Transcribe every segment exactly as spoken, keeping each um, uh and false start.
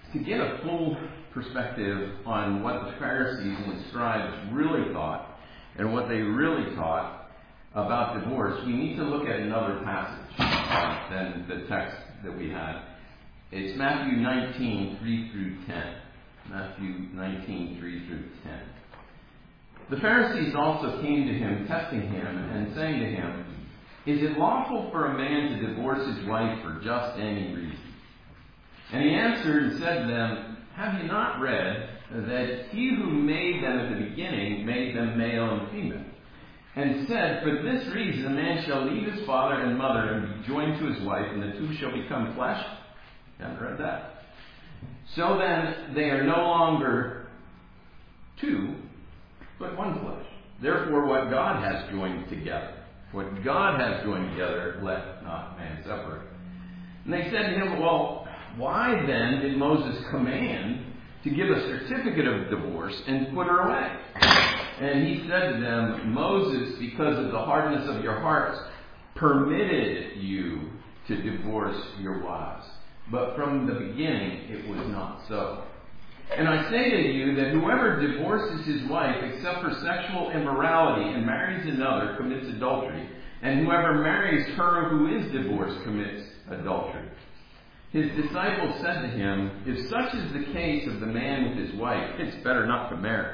to get a full perspective on what the Pharisees and the scribes really thought and what they really taught about divorce, we need to look at another passage uh, than the text that we had. It's Matthew nineteen, three through ten. Matthew nineteen, three through ten. The Pharisees also came to him, testing him, and saying to him, "Is it lawful for a man to divorce his wife for just any reason?" And he answered and said to them, "Have you not read that he who made them at the beginning made them male and female? And said, for this reason a man shall leave his father and mother and be joined to his wife, and the two shall become flesh?" You haven't read that. "So then they are no longer two, but one flesh. Therefore what God has joined together, what God has joined together, let not man separate." And they said to him, "Well, why then did Moses command to give a certificate of divorce and put her away?" And he said to them, "Moses, because of the hardness of your hearts, permitted you to divorce your wives. But from the beginning it was not so. And I say to you that whoever divorces his wife except for sexual immorality and marries another commits adultery, and whoever marries her who is divorced commits adultery." His disciples said to him, "If such is the case of the man with his wife, it's better not to marry."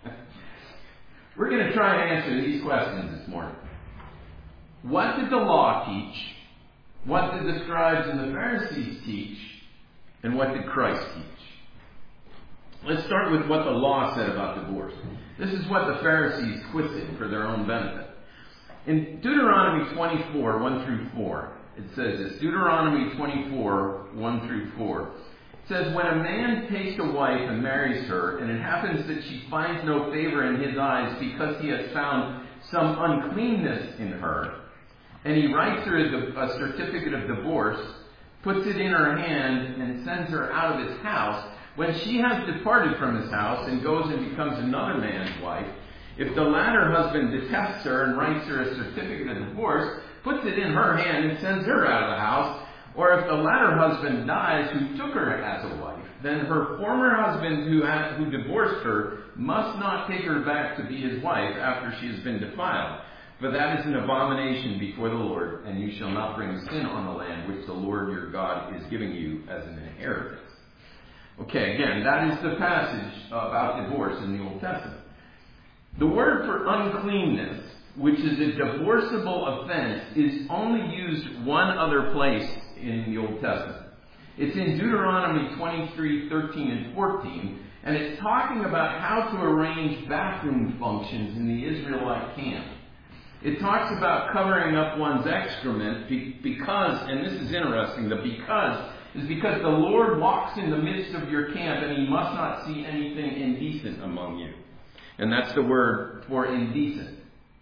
We're going to try and answer these questions this morning. What did the law teach? What did the scribes and the Pharisees teach? And what did Christ teach? Let's start with what the law said about divorce. This is what the Pharisees twisted for their own benefit. In Deuteronomy twenty-four, one through four, it says this. Deuteronomy twenty-four, one through four. It says, "When a man takes a wife and marries her, and it happens that she finds no favor in his eyes because he has found some uncleanness in her, and he writes her a, a certificate of divorce, puts it in her hand, and sends her out of his house, when she has departed from his house and goes and becomes another man's wife, if the latter husband detests her and writes her a certificate of divorce, puts it in her hand and sends her out of the house, or if the latter husband dies who took her as a wife, then her former husband who, had, who divorced her must not take her back to be his wife after she has been defiled. For that is an abomination before the Lord, and you shall not bring sin on the land which the Lord your God is giving you as an inheritance." Okay, again, that is the passage about divorce in the Old Testament. The word for uncleanness, which is a divorceable offense, is only used one other place in the Old Testament. It's in Deuteronomy twenty-three, thirteen, and fourteen, and it's talking about how to arrange bathroom functions in the Israelite camp. It talks about covering up one's excrement because, and this is interesting, the because is because the Lord walks in the midst of your camp and he must not see anything indecent among you. And that's the word for indecent.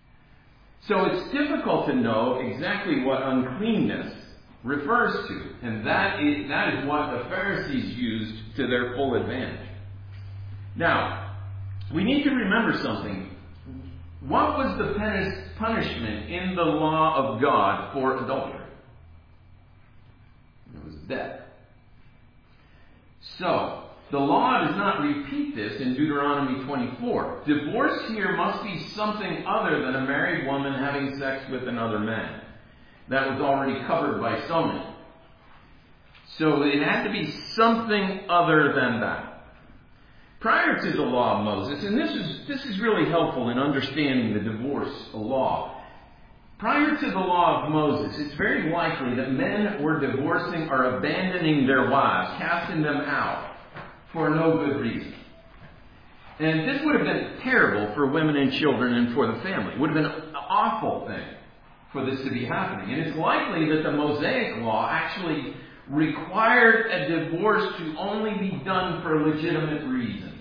So it's difficult to know exactly what uncleanness refers to. And that is, that is what the Pharisees used to their full advantage. Now, we need to remember something. What was the punishment in the law of God for adultery? It was death. So, the law does not repeat this in Deuteronomy twenty-four. Divorce here must be something other than a married woman having sex with another man. That was already covered by so many. So it had to be something other than that. Prior to the law of Moses, and this is this is really helpful in understanding the divorce law. Prior to the law of Moses, it's very likely that men were divorcing or abandoning their wives, casting them out for no good reason. And this would have been terrible for women and children and for the family. It would have been an awful thing for this to be happening. And it's likely that the Mosaic law actually required a divorce to only be done for a legitimate reason,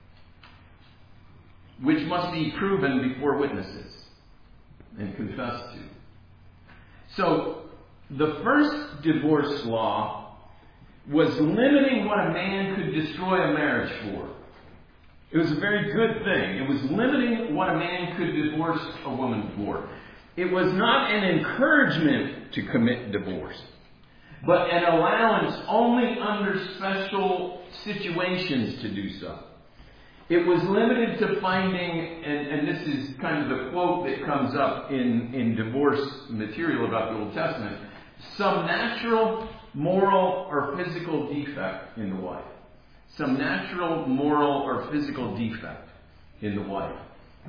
which must be proven before witnesses and confessed to. So, the first divorce law was limiting what a man could destroy a marriage for. It was a very good thing. It was limiting what a man could divorce a woman for. It was not an encouragement to commit divorce. but an allowance only under special situations to do so. It was limited to finding, and, and this is kind of the quote that comes up in, in divorce material about the Old Testament, some natural, moral, or physical defect in the wife. Some natural, moral, or physical defect in the wife.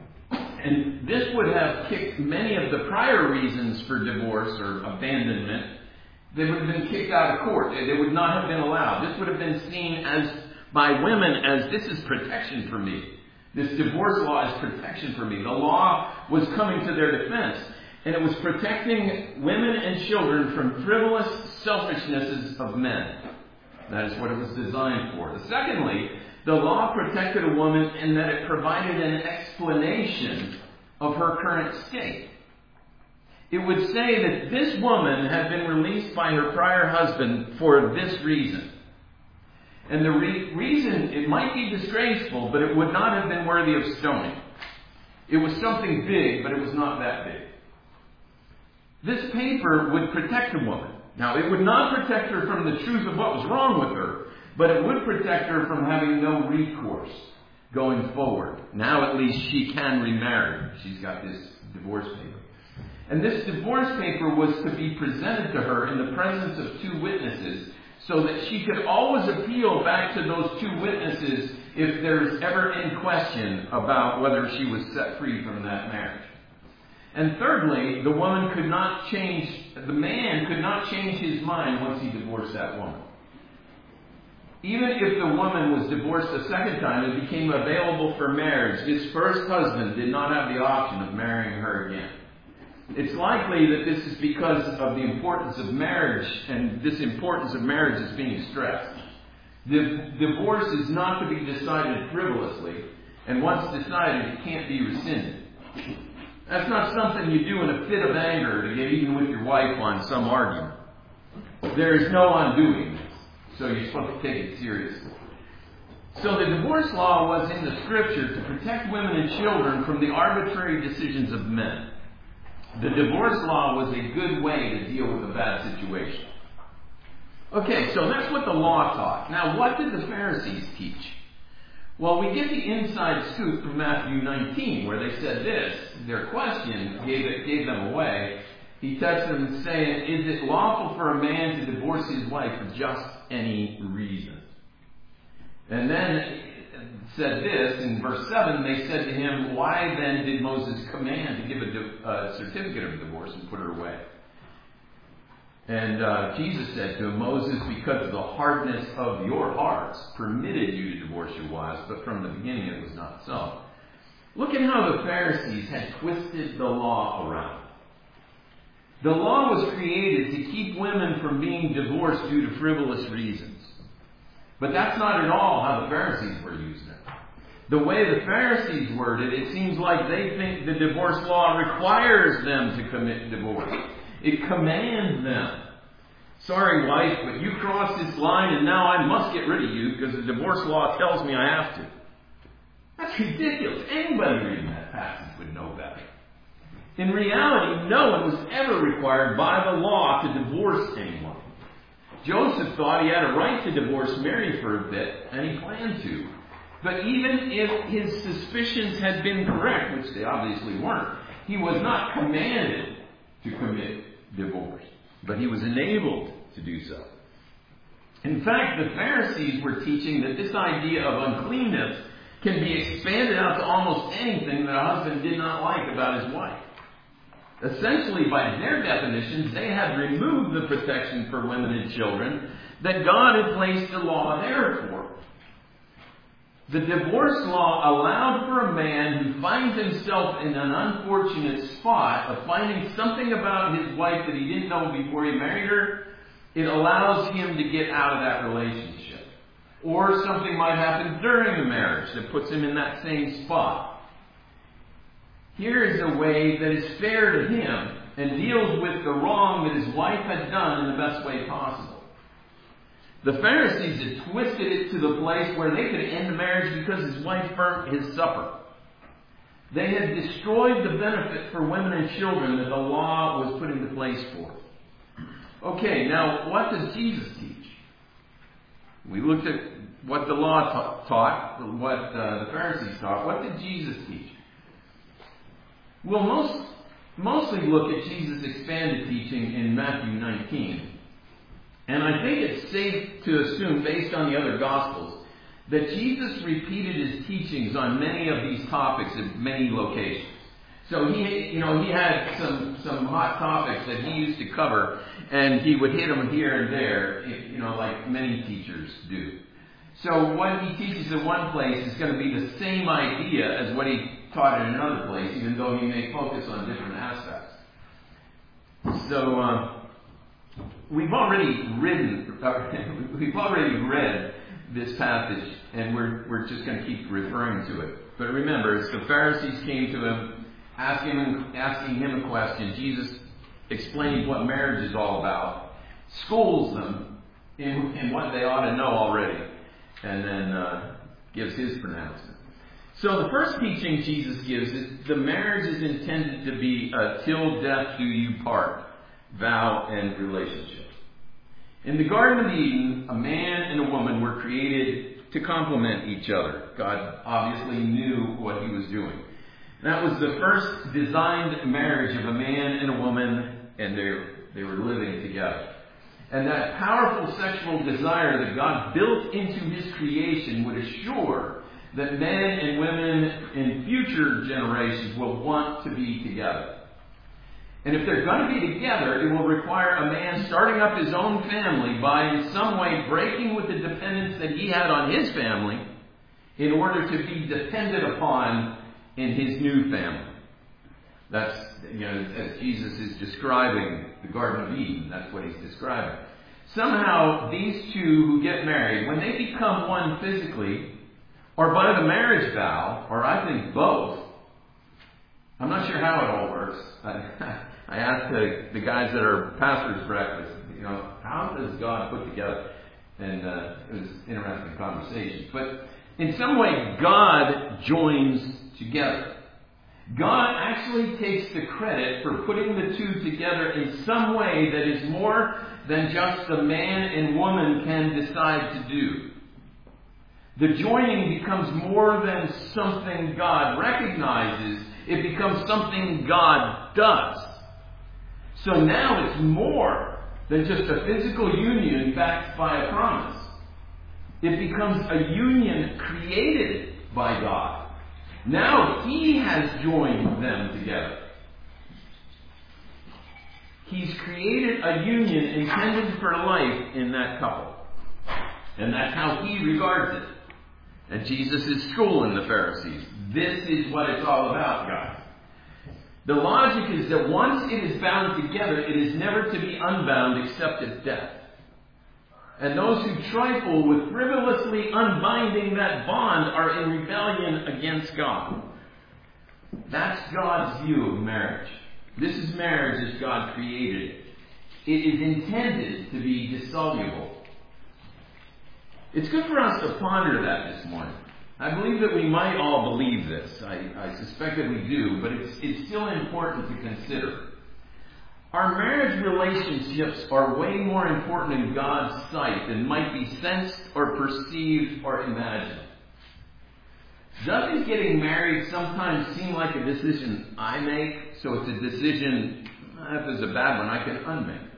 And this would have kicked many of the prior reasons for divorce or abandonment. They would have been kicked out of court. They would not have been allowed. This would have been seen as by women as this is protection for me. This divorce law is protection for me. The law was coming to their defense. And it was protecting women and children from frivolous selfishnesses of men. That is what it was designed for. Secondly, the law protected a woman in that it provided an explanation of her current state. It would say that this woman had been released by her prior husband for this reason. And the re- reason, it might be disgraceful, but it would not have been worthy of stoning. It was something big, but it was not that big. This paper would protect a woman. Now, it would not protect her from the truth of what was wrong with her, but it would protect her from having no recourse going forward. Now, at least, she can remarry. She's got this divorce paper. And this divorce paper was to be presented to her in the presence of two witnesses, so that she could always appeal back to those two witnesses if there's ever any question about whether she was set free from that marriage. And thirdly, the woman could not change, the man could not change his mind once he divorced that woman. Even if the woman was divorced a second time and became available for marriage, his first husband did not have the option of marrying her again. It's likely that this is because of the importance of marriage, and this importance of marriage is being stressed. The divorce is not to be decided frivolously, and once decided, it can't be rescinded. That's not something you do in a fit of anger to get even with your wife on some argument. There is no undoing this, so you're supposed to take it seriously. So the divorce law was in the Scripture to protect women and children from the arbitrary decisions of men. The divorce law was a good way to deal with a bad situation. Okay, so that's what the law taught. Now, what did the Pharisees teach? Well, we get the inside scoop from Matthew nineteen, where they said this. Their question gave, it, gave them away. He texted them saying, is it lawful for a man to divorce his wife for just any reason? And then said this, in verse seven, they said to him, why then did Moses command to give a di- uh, certificate of divorce and put her away? And uh, Jesus said to him, Moses, because of the hardness of your hearts, permitted you to divorce your wives, but from the beginning it was not so. Look at how the Pharisees had twisted the law around. The law was created to keep women from being divorced due to frivolous reasons. But that's not at all how the Pharisees were using it. The way the Pharisees worded it, it seems like they think the divorce law requires them to commit divorce. It commands them. Sorry, wife, but you crossed this line and now I must get rid of you because the divorce law tells me I have to. That's ridiculous. Anybody reading that passage would know better. In reality, no one was ever required by the law to divorce anyone. Joseph thought he had a right to divorce Mary for a bit, and he planned to. But even if his suspicions had been correct, which they obviously weren't, he was not commanded to commit divorce. But he was enabled to do so. In fact, the Pharisees were teaching that this idea of uncleanness can be expanded out to almost anything that a husband did not like about his wife. Essentially, by their definitions, they had removed the protection for women and children that God had placed the law there for. The divorce law allowed for a man who finds himself in an unfortunate spot of finding something about his wife that he didn't know before he married her. It allows him to get out of that relationship. Or something might happen during the marriage that puts him in that same spot. Here is a way that is fair to him and deals with the wrong that his wife had done in the best way possible. The Pharisees had twisted it to the place where they could end the marriage because his wife burnt his supper. They had destroyed the benefit for women and children that the law was put into place for. Okay, now what does Jesus teach? We looked at what the law ta- taught, what uh, the Pharisees taught. What did Jesus teach? We'll most, mostly look at Jesus' expanded teaching in Matthew nineteen. And I think it's safe to assume, based on the other Gospels, that Jesus repeated his teachings on many of these topics in many locations. So he, you know, he had some, some hot topics that he used to cover, and he would hit them here and there, you know, like many teachers do. So what he teaches in one place is going to be the same idea as what he taught in another place, even though he may focus on different aspects. So uh, we've already written, uh, we've already read this passage, and we're we're just going to keep referring to it. But remember, it's the Pharisees came to him, asking him, asking him a question. Jesus explains what marriage is all about, schools them in, in what they ought to know already, and then uh, gives his pronouncement. So the first teaching Jesus gives is the marriage is intended to be a till death do you part vow and relationship. In the Garden of Eden, a man and a woman were created to complement each other. God obviously knew what he was doing. That was the first designed marriage of a man and a woman, and they, they were living together. And that powerful sexual desire that God built into his creation would assure that men and women in future generations will want to be together. And if they're going to be together, it will require a man starting up his own family by in some way breaking with the dependence that he had on his family in order to be dependent upon in his new family. That's, you know, as Jesus is describing the Garden of Eden, that's what he's describing. Somehow, these two who get married, when they become one physically, or by the marriage vow, or I think both, I'm not sure how it all works. I, I asked the, the guys that are pastors' breakfast, you know, how does God put together? And uh, it was interesting conversations. But in some way, God joins together. God actually takes the credit for putting the two together in some way that is more than just the man and woman can decide to do. The joining becomes more than something God recognizes. It becomes something God does. So now it's more than just a physical union backed by a promise. It becomes a union created by God. Now he has joined them together. He's created a union intended for life in that couple. And that's how he regards it. And Jesus is schooling the Pharisees. This is what it's all about, guys. The logic is that once it is bound together, it is never to be unbound except at death. And those who trifle with frivolously unbinding that bond are in rebellion against God. That's God's view of marriage. This is marriage as God created it. It is intended to be dissoluble. It's good for us to ponder that this morning. I believe that we might all believe this. I, I suspect that we do, but it's, it's still important to consider. Our marriage relationships are way more important in God's sight than might be sensed or perceived or imagined. Doesn't getting married sometimes seem like a decision I make, so it's a decision, if it's a bad one, I can unmake?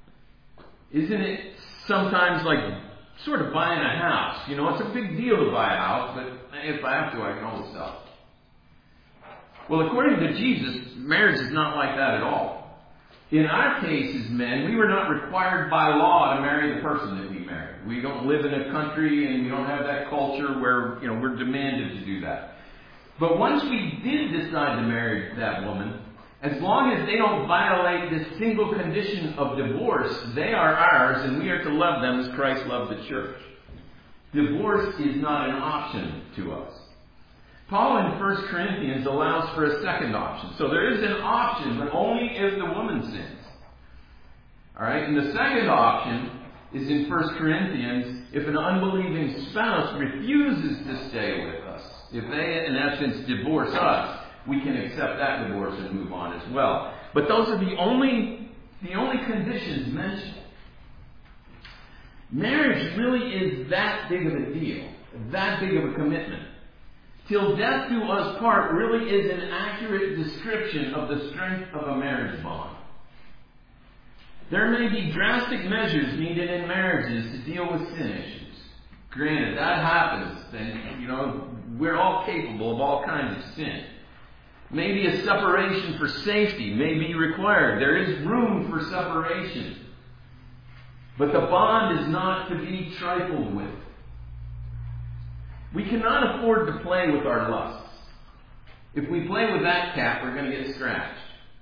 Isn't it sometimes like sort of buying a house? You know, it's a big deal to buy a house, but if I have to, I can always sell it. Well, according to Jesus, marriage is not like that at all. In our case as men, we were not required by law to marry the person that we married. We don't live in a country and we don't have that culture where, you know, we're demanded to do that. But once we did decide to marry that woman, as long as they don't violate this single condition of divorce, they are ours and we are to love them as Christ loved the church. Divorce is not an option to us. Paul in First Corinthians allows for a second option. So there is an option, but only if the woman sins. Alright, and the second option is in First Corinthians, if an unbelieving spouse refuses to stay with us. If they, in essence, divorce us, we can accept that divorce and move on as well. But those are the only the only conditions mentioned. Marriage really is that big of a deal, that big of a commitment. Till death do us part really is an accurate description of the strength of a marriage bond. There may be drastic measures needed in marriages to deal with sin issues. Granted, that happens, and you know, we're all capable of all kinds of sin. Maybe a separation for safety may be required. There is room for separation. But the bond is not to be trifled with. We cannot afford to play with our lusts. If we play with that cat, we're going to get scratched.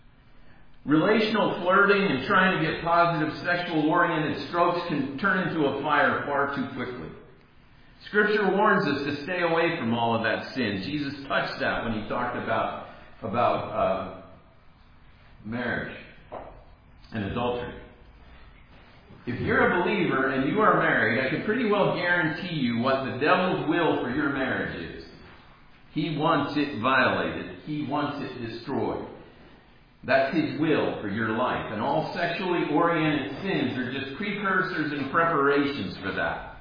Relational flirting and trying to get positive sexual-oriented strokes can turn into a fire far too quickly. Scripture warns us to stay away from all of that sin. Jesus touched that when he talked about, about uh, marriage and adultery. If you're a believer and you are married, I can pretty well guarantee you what the devil's will for your marriage is. He wants it violated. He wants it destroyed. That's his will for your life. And all sexually oriented sins are just precursors and preparations for that.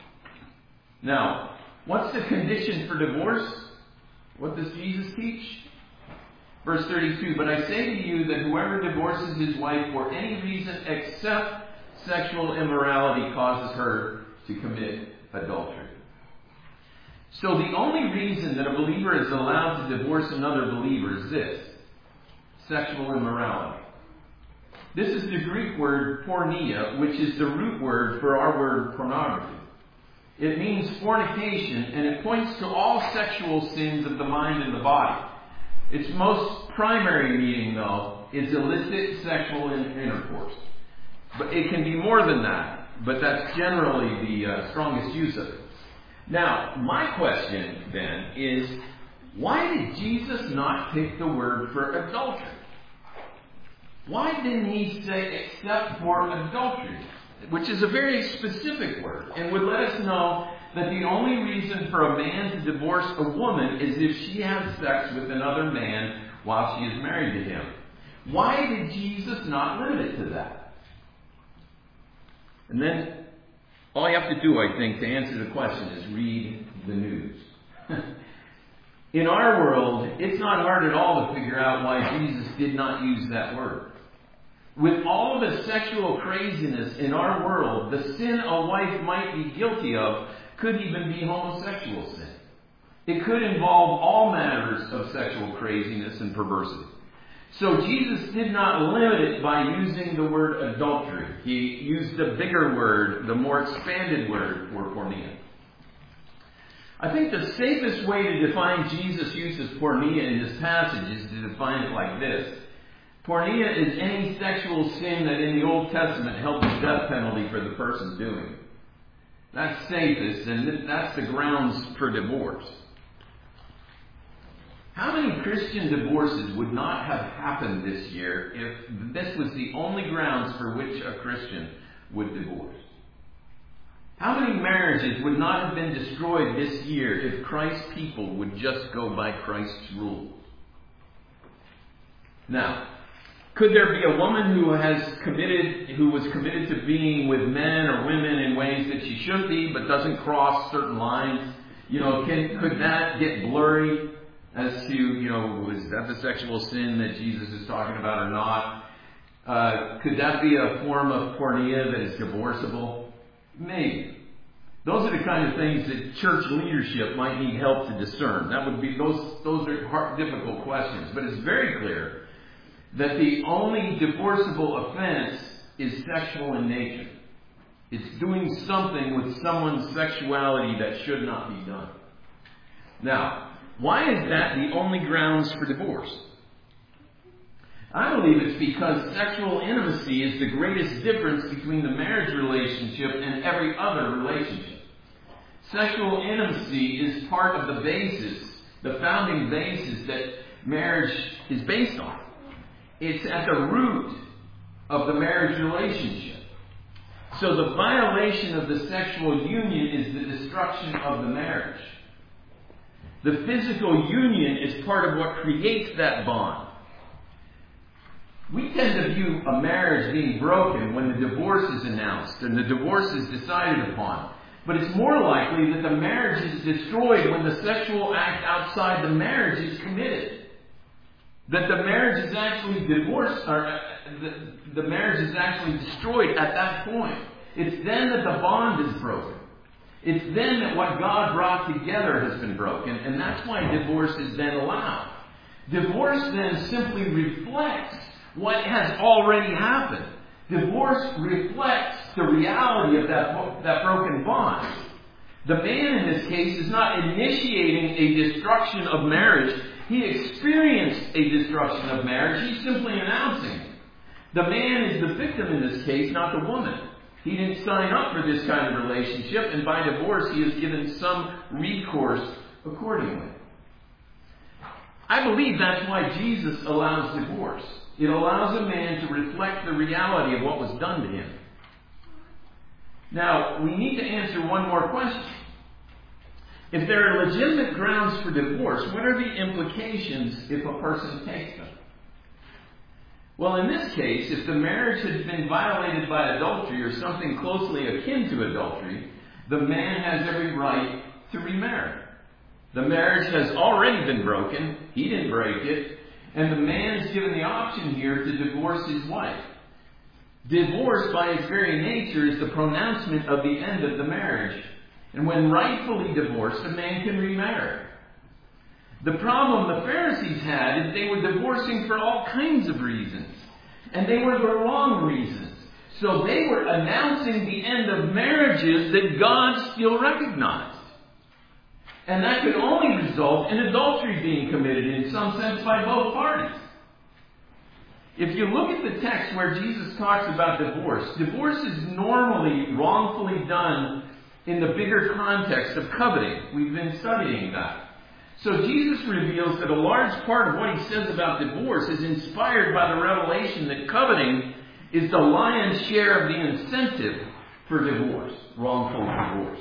Now, what's the condition for divorce? What does Jesus teach? Verse thirty-two, but I say to you that whoever divorces his wife for any reason except sexual immorality causes her to commit adultery. So the only reason that a believer is allowed to divorce another believer is this: sexual immorality. This is the Greek word porneia, which is the root word for our word pornography. It means fornication, and it points to all sexual sins of the mind and the body. Its most primary meaning, though, is illicit sexual intercourse. But it can be more than that, but that's generally the uh, strongest use of it. Now, my question then is, why did Jesus not pick the word for adultery? Why didn't he say except for adultery? Which is a very specific word and would let us know that the only reason for a man to divorce a woman is if she has sex with another man while she is married to him. Why did Jesus not limit it to that? And then all you have to do, I think, to answer the question is read the news. In our world, it's not hard at all to figure out why Jesus did not use that word. With all the sexual craziness in our world, the sin a wife might be guilty of could even be homosexual sin. It could involve all matters of sexual craziness and perversity. So Jesus did not limit it by using the word adultery. He used the bigger word, the more expanded word for porneia. I think the safest way to define Jesus' use of porneia in this passage is to define it like this. Porneia is any sexual sin that in the Old Testament held the death penalty for the person doing it. That's safest, and that's the grounds for divorce. How many Christian divorces would not have happened this year if this was the only grounds for which a Christian would divorce? How many marriages would not have been destroyed this year if Christ's people would just go by Christ's rules? Now, could there be a woman who has committed, who was committed to being with men or women in ways that she should be, but doesn't cross certain lines? You know, can, could that get blurry as to, you know, was that the sexual sin that Jesus is talking about or not? Uh, could that be a form of porneia that is divorceable? Maybe. Those are the kind of things that church leadership might need help to discern. That would be those. Those are hard, difficult questions, but it's very clear that the only divorceable offense is sexual in nature. It's doing something with someone's sexuality that should not be done. Now, why is that the only grounds for divorce? I believe it's because sexual intimacy is the greatest difference between the marriage relationship and every other relationship. Sexual intimacy is part of the basis, the founding basis that marriage is based on. It's at the root of the marriage relationship. So the violation of the sexual union is the destruction of the marriage. The physical union is part of what creates that bond. We tend to view a marriage being broken when the divorce is announced and the divorce is decided upon. But it's more likely that the marriage is destroyed when the sexual act outside the marriage is committed. That the marriage is actually divorced, or uh, the, the marriage is actually destroyed at that point. It's then that the bond is broken. It's then that what God brought together has been broken, and that's why divorce is then allowed. Divorce then simply reflects what has already happened. Divorce reflects the reality of that, that broken bond. The man in this case is not initiating a destruction of marriage. He experienced a destruction of marriage. He's simply announcing it. The man is the victim in this case, not the woman. He didn't sign up for this kind of relationship, and by divorce he is given some recourse accordingly. I believe that's why Jesus allows divorce. It allows a man to reflect the reality of what was done to him. Now, we need to answer one more question. If there are legitimate grounds for divorce, what are the implications if a person takes them? Well, in this case, if the marriage has been violated by adultery or something closely akin to adultery, the man has every right to remarry. The marriage has already been broken. He didn't break it. And the man is given the option here to divorce his wife. Divorce, by its very nature, is the pronouncement of the end of the marriage. And when rightfully divorced, a man can remarry. The problem the Pharisees had is they were divorcing for all kinds of reasons. And they were the wrong reasons. So they were announcing the end of marriages that God still recognized. And that could only result in adultery being committed in some sense by both parties. If you look at the text where Jesus talks about divorce, divorce is normally wrongfully done in the bigger context of coveting. We've been studying that. So Jesus reveals that a large part of what he says about divorce is inspired by the revelation that coveting is the lion's share of the incentive for divorce, wrongful divorce.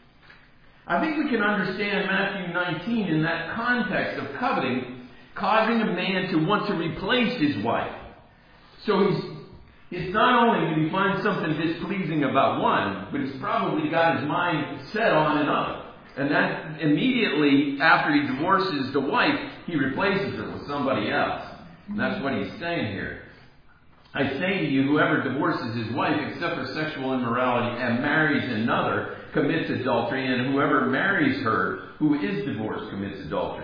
I think we can understand Matthew nineteen in that context of coveting, causing a man to want to replace his wife. So he's, it's not only did he find something displeasing about one, but he's probably got his mind set on another. And that immediately after he divorces the wife, he replaces her with somebody else. And that's what he's saying here. I say to you, whoever divorces his wife except for sexual immorality and marries another commits adultery, and whoever marries her who is divorced commits adultery.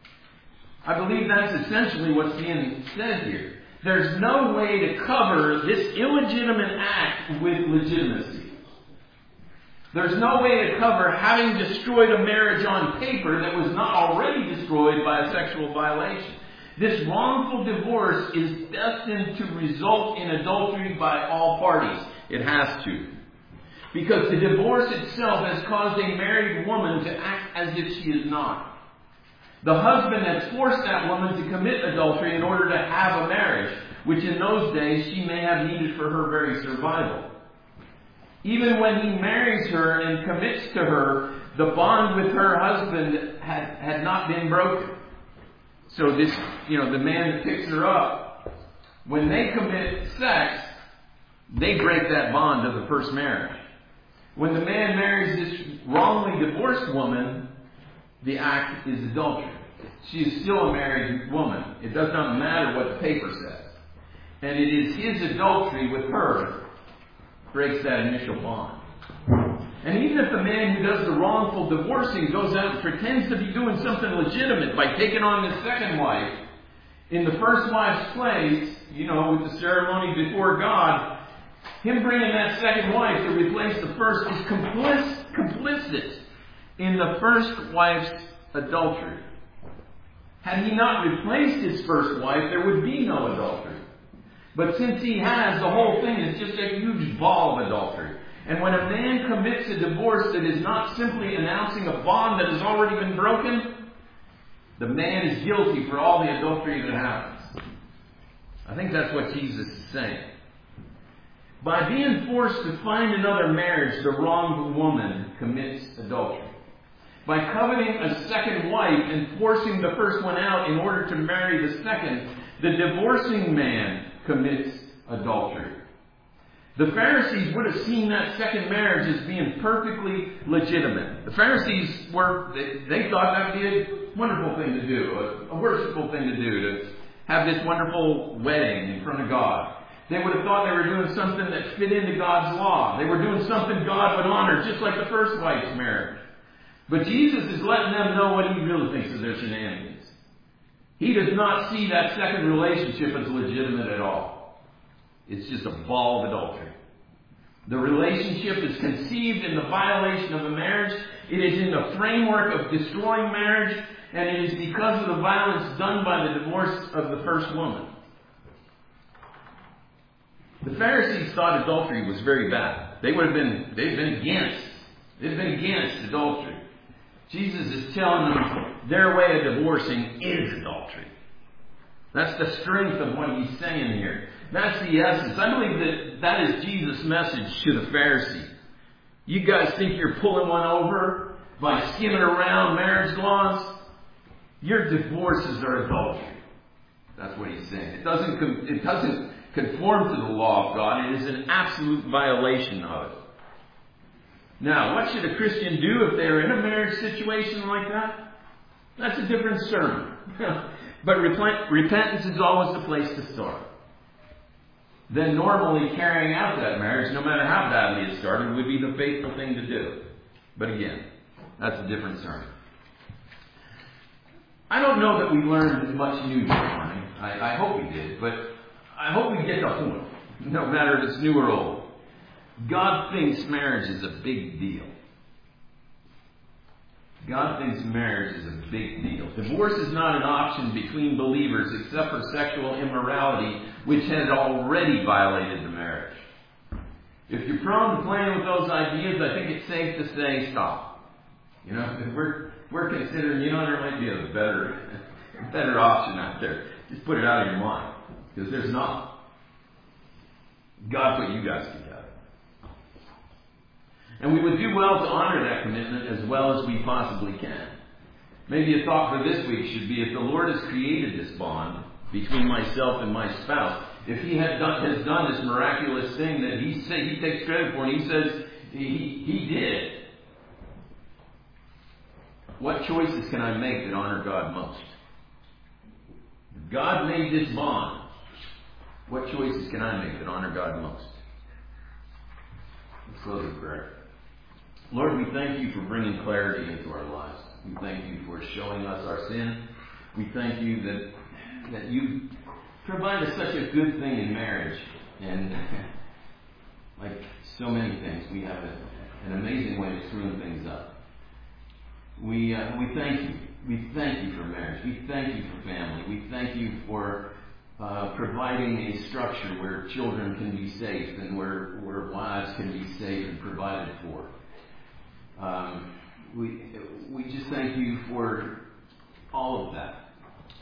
I believe that's essentially what's being said here. There's no way to cover this illegitimate act with legitimacy. There's no way to cover having destroyed a marriage on paper that was not already destroyed by a sexual violation. This wrongful divorce is destined to result in adultery by all parties. It has to. Because the divorce itself has caused a married woman to act as if she is not. The husband has forced that woman to commit adultery in order to have a marriage, which in those days she may have needed for her very survival. Even when he marries her and commits to her, the bond with her husband had, had not been broken. So this, you know, the man that picks her up, when they commit sex, they break that bond of the first marriage. When the man marries this wrongly divorced woman, the act is adultery. She is still a married woman. It does not matter what the paper says. And it is his adultery with her breaks that initial bond. And even if the man who does the wrongful divorcing goes out and pretends to be doing something legitimate by taking on the second wife, in the first wife's place, you know, with the ceremony before God, him bringing that second wife to replace the first is complicit, complicit in the first wife's adultery. Had he not replaced his first wife, there would be no adultery. But since he has, the whole thing is just a huge ball of adultery. And when a man commits a divorce that is not simply announcing a bond that has already been broken, the man is guilty for all the adultery that happens. I think that's what Jesus is saying. By being forced to find another marriage, the wronged woman commits adultery. By coveting a second wife and forcing the first one out in order to marry the second, the divorcing man commits adultery. The Pharisees would have seen that second marriage as being perfectly legitimate. The Pharisees were, they, they thought that would be a wonderful thing to do, a, a worshipful thing to do, to have this wonderful wedding in front of God. They would have thought they were doing something that fit into God's law. They were doing something God would honor, just like the first wife's marriage. But Jesus is letting them know what He really thinks of their shenanigans. He does not see that second relationship as legitimate at all. It's just a ball of adultery. The relationship is conceived in the violation of the marriage. It is in the framework of destroying marriage, and it is because of the violence done by the divorce of the first woman. The Pharisees thought adultery was very bad. They would have been, they've been against, they've been against adultery. Jesus is telling them their way of divorcing is adultery. That's the strength of what He's saying here. That's the essence. I believe that that is Jesus' message to the Pharisees. You guys think you're pulling one over by skimming around marriage laws? Your divorces are adultery. That's what He's saying. It doesn't, it doesn't conform to the law of God. It is an absolute violation of it. Now, what should a Christian do if they're in a marriage situation like that? That's a different sermon. But repent, repentance is always the place to start. Then normally carrying out that marriage, no matter how badly it started, would be the faithful thing to do. But again, that's a different sermon. I don't know that we learned much new this morning. I, I hope we did, but I hope we get the point, no matter if it's new or old. God thinks marriage is a big deal. God thinks marriage is a big deal. Divorce is not an option between believers except for sexual immorality, which has already violated the marriage. If you're prone to playing with those ideas, I think it's safe to say stop. You know, if we're we're considering, you know, there might be a better better option out there. Just put it out of your mind, because there's not. God put you guys together. And we would do well to honor that commitment as well as we possibly can. Maybe a thought for this week should be, if the Lord has created this bond between myself and my spouse, if He had done, has done this miraculous thing that He say, He takes credit for, and He says He, he did, what choices can I make that honor God most? If God made this bond, what choices can I make that honor God most? Let's close with prayer. Lord, we thank You for bringing clarity into our lives. We thank You for showing us our sin. We thank You that that You provide us such a good thing in marriage. And like so many things, we have a, an amazing way of screwing things up. We uh, we thank You. We thank You for marriage. We thank You for family. We thank You for uh, providing a structure where children can be safe and where, where wives can be safe and provided for. Um, we we just thank You for all of that.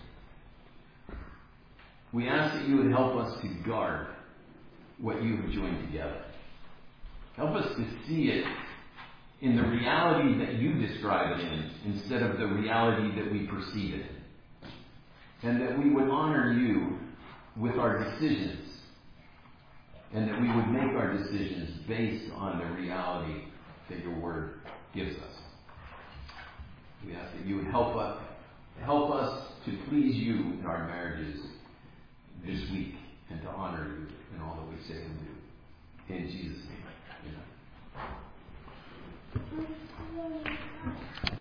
We ask that You would help us to guard what You have joined together. Help us to see it in the reality that You describe it in, instead of the reality that we perceive it in. And that we would honor You with our decisions. And that we would make our decisions based on the reality that Your Word gives us. We ask that You would help us, help us to please You in our marriages this week, and to honor You in all that we say and do. In Jesus' name, amen.